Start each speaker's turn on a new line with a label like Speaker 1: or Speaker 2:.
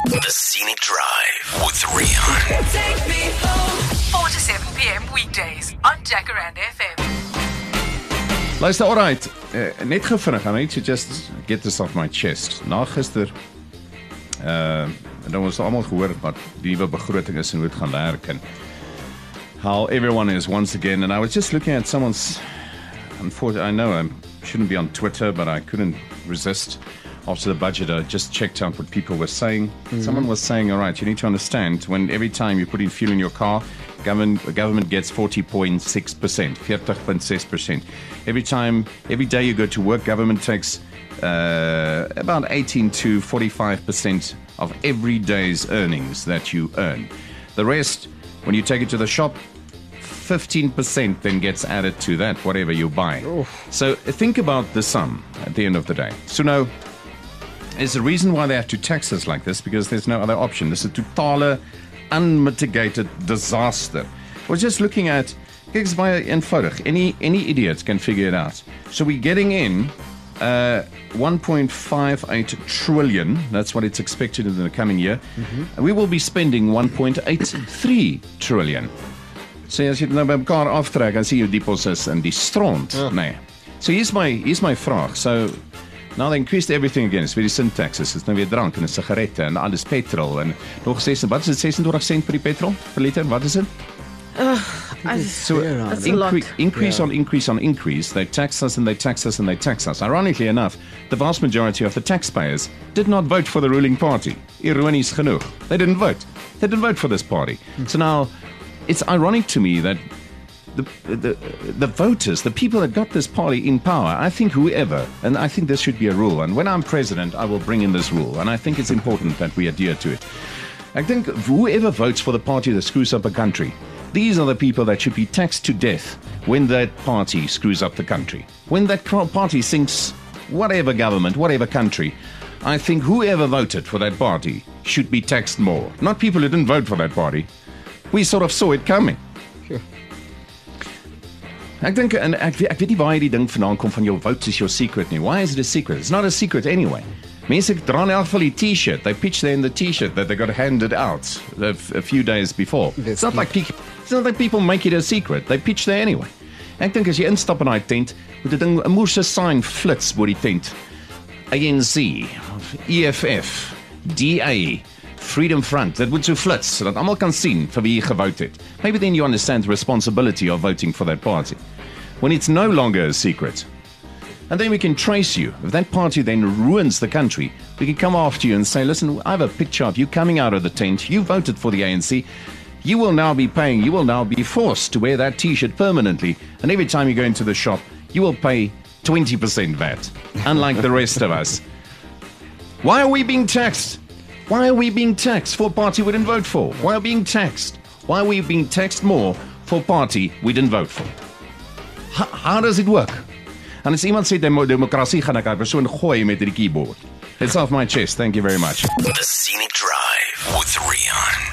Speaker 1: The Scenic Drive with Rian.
Speaker 2: Take me home. 4 to 7 p.m. weekdays on Jacaranda FM.
Speaker 3: Luister, alright, net gou vinnig, I need to just get this off my chest. Na gister, dan ons almal gehoor wat die nuwe begroting is en hoe dit gaan werk en how everyone is once again, and I was just looking at someone's, unfortunately, I know I shouldn't be on Twitter, but I couldn't resist. After the budget, I just checked out what people were saying. Someone was saying, all right, you need to understand, when every time you put in fuel in your car, government gets 40.6%, 40.6%. Every day you go to work, government takes about 18 to 45% of every day's earnings that you earn. The rest, when you take it to the shop, 15% then gets added to that, whatever you buy. So think about the sum at the end of the day. So now, there's a reason why they have to tax us like this, because there's no other option. This is a totale, unmitigated disaster. We're just looking at, kyk, is baie eenvoudig. Any idiot can figure it out. So we're getting in 1.58 trillion. That's what it's expected in the coming year. And we will be spending 1.83 trillion. So as jy dit nou by mekaar aftrek, dan sien jy hoe diep ons is in die stront. Nee. So here's my vraag. So now they increased everything again. It's very sin taxes. It's nou weer drank en sigarette en alles petrol en nog 6, wat is dit, 26 sent per die petrol per liter? Wat is dit? So increase on increase. They tax us and they tax us and they tax us. Ironically enough, the vast majority of the taxpayers did not vote for the ruling party. Ironies genoeg. They didn't vote. They didn't vote for this party. So now, it's ironic to me that the voters, the people that got this party in power, I think whoever, and I think this should be a rule, and when I'm president, I will bring in this rule, and I think it's important that we adhere to it. I think whoever votes for the party that screws up a country, these are the people that should be taxed to death when that party screws up the country. When that party sinks whatever government, whatever country, I think whoever voted for that party should be taxed more. Not people who didn't vote for that party. We sort of saw it coming.
Speaker 4: Sure.
Speaker 3: Ek dink en ek weet nie waar hierdie ding vandaan kom van jou vote is your secret nie. Why is it a secret? It's not a secret anyway. Mense dra in elk geval die t-shirt. They pitch there in the t-shirt that they got handed out a few days before. It's not like people make it a secret. They pitch there anyway. Ek dink as jy instap in daai tent, moet die ding 'n moerse sign flits bo die tent. ANC, EFF, DA, Freedom Front, that would so flits, so dat almal kan sien vir wie jy gevote het. Maybe then you understand the responsibility of voting for that party. When it's no longer a secret. And then we can trace you. If that party then ruins the country, we can come after you and say, listen, I have a picture of you coming out of the tent. You voted for the ANC. You will now be forced to wear that t-shirt permanently. And every time you go into the shop, you will pay 20% VAT, unlike the rest of us. Why are we being taxed? Why are we being taxed for a party we didn't vote for? Why are we being taxed? Why are we being taxed more for a party we didn't vote for? How does it work? En as iemand sê demokrasie, gaan ek daai persoon gooi met die keyboard. It's off my chest. Thank you very much.
Speaker 1: The Scenic Drive with Rian.